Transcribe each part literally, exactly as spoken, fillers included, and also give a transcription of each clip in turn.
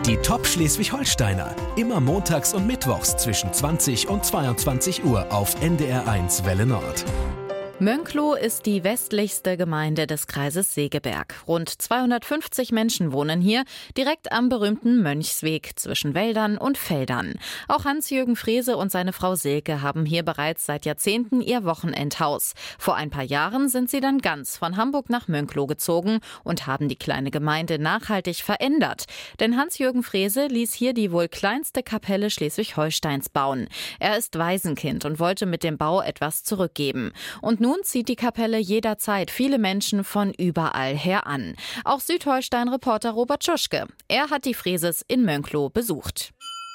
Die Top Schleswig-Holsteiner. Immer montags und mittwochs zwischen zwanzig und zweiundzwanzig Uhr auf N D R eins Welle Nord. Mönklow ist die westlichste Gemeinde des Kreises Segeberg. Rund zweihundertfünfzig Menschen wohnen hier, direkt am berühmten Mönchsweg zwischen Wäldern und Feldern. Auch Hans-Jürgen Frese und seine Frau Silke haben hier bereits seit Jahrzehnten ihr Wochenendhaus. Vor ein paar Jahren sind sie dann ganz von Hamburg nach Mönklow gezogen und haben die kleine Gemeinde nachhaltig verändert. Denn Hans-Jürgen Frese ließ hier die wohl kleinste Kapelle Schleswig-Holsteins bauen. Er ist Waisenkind und wollte mit dem Bau etwas zurückgeben. Und nun Nun zieht die Kapelle jederzeit viele Menschen von überall her an. Auch Südholstein-Reporter Robert Tschuschke. Er hat die Freses in Mönklow besucht.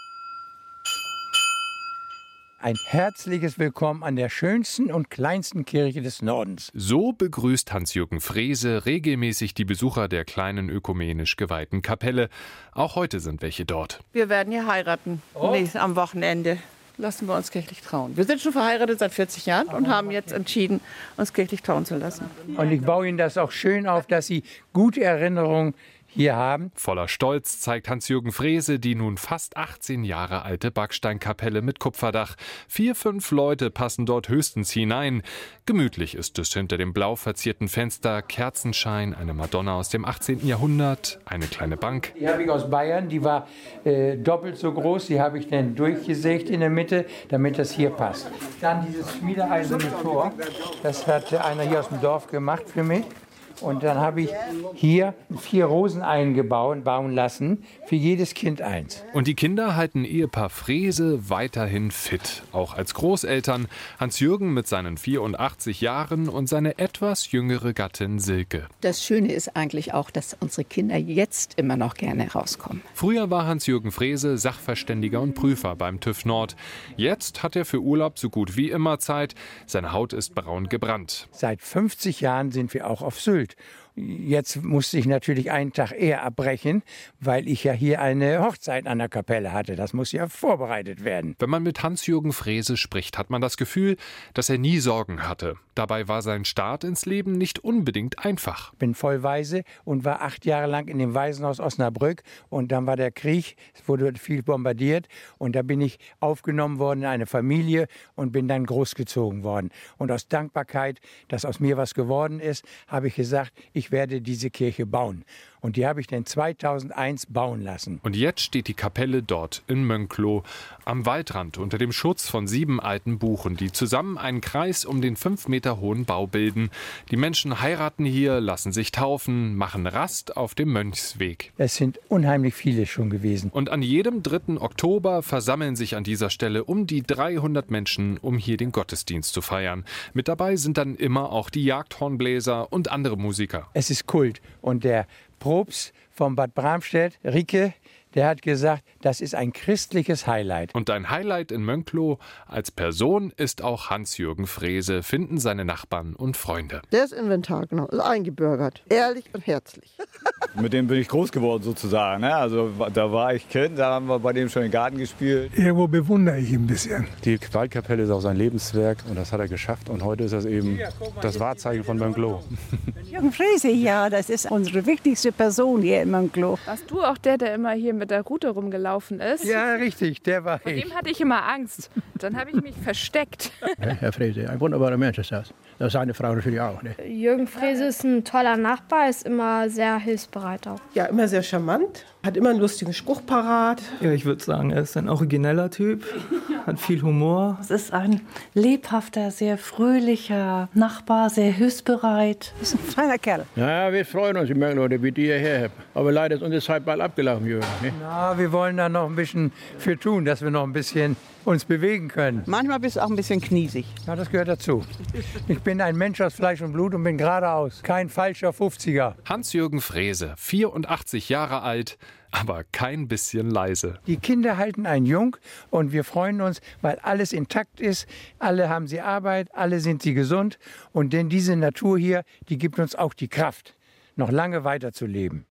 Ein herzliches Willkommen an der schönsten und kleinsten Kirche des Nordens. So begrüßt Hans-Jürgen Frese regelmäßig die Besucher der kleinen ökumenisch geweihten Kapelle. Auch heute sind welche dort. Wir werden hier heiraten, oh. nächstes, am Wochenende. Lassen wir uns kirchlich trauen. Wir sind schon verheiratet seit vierzig Jahren und haben jetzt entschieden, uns kirchlich trauen zu lassen. Und ich baue Ihnen das auch schön auf, dass Sie gute Erinnerungen hier haben. Voller Stolz zeigt Hans-Jürgen Frese die nun fast achtzehn Jahre alte Backsteinkapelle mit Kupferdach. Vier, fünf Leute passen dort höchstens hinein. Gemütlich ist es hinter dem blau verzierten Fenster, Kerzenschein, eine Madonna aus dem achtzehnten Jahrhundert, eine kleine Bank. Die habe ich aus Bayern, die war äh, doppelt so groß, die habe ich dann durchgesägt in der Mitte, damit das hier passt. Dann dieses schmiedeeiserne Tor, das hat einer hier aus dem Dorf gemacht für mich. Und dann habe ich hier vier Rosen eingebaut, bauen lassen, für jedes Kind eins. Und die Kinder halten Ehepaar Frese weiterhin fit. Auch als Großeltern. Hans-Jürgen mit seinen vierundachtzig Jahren und seine etwas jüngere Gattin Silke. Das Schöne ist eigentlich auch, dass unsere Kinder jetzt immer noch gerne rauskommen. Früher war Hans-Jürgen Frese Sachverständiger und Prüfer beim TÜV Nord. Jetzt hat er für Urlaub so gut wie immer Zeit. Seine Haut ist braun gebrannt. Seit fünfzig Jahren sind wir auch auf Sylt. Jetzt musste ich natürlich einen Tag eher abbrechen, weil ich ja hier eine Hochzeit an der Kapelle hatte. Das muss ja vorbereitet werden. Wenn man mit Hans-Jürgen Frese spricht, hat man das Gefühl, dass er nie Sorgen hatte. Dabei war sein Start ins Leben nicht unbedingt einfach. Ich bin voll Waise und war acht Jahre lang in dem Waisenhaus Osnabrück. Und dann war der Krieg, es wurde viel bombardiert. Und da bin ich aufgenommen worden in eine Familie und bin dann großgezogen worden. Und aus Dankbarkeit, dass aus mir was geworden ist, habe ich gesagt, ich Ich werde diese Kirche bauen. Und die habe ich dann zweitausendeins bauen lassen. Und jetzt steht die Kapelle dort in Mönklow am Waldrand unter dem Schutz von sieben alten Buchen, die zusammen einen Kreis um den fünf Meter hohen Bau bilden. Die Menschen heiraten hier, lassen sich taufen, machen Rast auf dem Mönchsweg. Es sind unheimlich viele schon gewesen. Und an jedem dritten Oktober versammeln sich an dieser Stelle um die dreihundert Menschen, um hier den Gottesdienst zu feiern. Mit dabei sind dann immer auch die Jagdhornbläser und andere Musiker. Es ist Kult. Und der Propst von Bad Bramstedt, Ricke, der hat gesagt, das ist ein christliches Highlight. Und ein Highlight in Mönklow als Person ist auch Hans-Jürgen Frese, finden seine Nachbarn und Freunde. Der ist Inventar, genau, ist eingebürgert, ehrlich und herzlich. Mit dem bin ich groß geworden sozusagen. Ne? Also da war ich Kind, da haben wir bei dem schon im Garten gespielt. Irgendwo bewundere ich ihn ein bisschen. Die Waldkapelle ist auch sein Lebenswerk und das hat er geschafft. Und heute ist das eben das Wahrzeichen von Mönklow. Jürgen Frese, ja, das ist unsere wichtigste Person hier in Mönklow. Warst du auch der, der immer hier mit der Rute rumgelaufen ist? Ja, richtig, der war Vor ich. dem hatte ich immer Angst. Dann habe ich mich versteckt. Ja, Herr Frese, ein wunderbarer Mensch ist das. Das ist seine Frau natürlich auch. Ne? Jürgen Frese ist ein toller Nachbar, ist immer sehr hilfsbereit auch. Ja, immer sehr charmant, hat immer einen lustigen Spruch parat. Ja, ich würde sagen, er ist ein origineller Typ, hat viel Humor. Es ist ein lebhafter, sehr fröhlicher Nachbar, sehr hilfsbereit. Ist ein feiner Kerl. Ja, wir freuen uns, wie die hierher haben. Aber leider ist unsere Zeit bald abgelaufen, Jürgen. Ne? Na, wir wollen da noch ein bisschen für tun, dass wir noch ein bisschen uns bewegen können. Manchmal bist du auch ein bisschen kniesig. Ja, das gehört dazu. Ich bin ein Mensch aus Fleisch und Blut und bin geradeaus. Kein falscher fünfziger. Hans-Jürgen Frese, vierundachtzig Jahre alt, aber kein bisschen leise. Die Kinder halten einen jung und wir freuen uns, weil alles intakt ist. Alle haben sie Arbeit, alle sind sie gesund. Und denn diese Natur hier, die gibt uns auch die Kraft, noch lange weiterzuleben.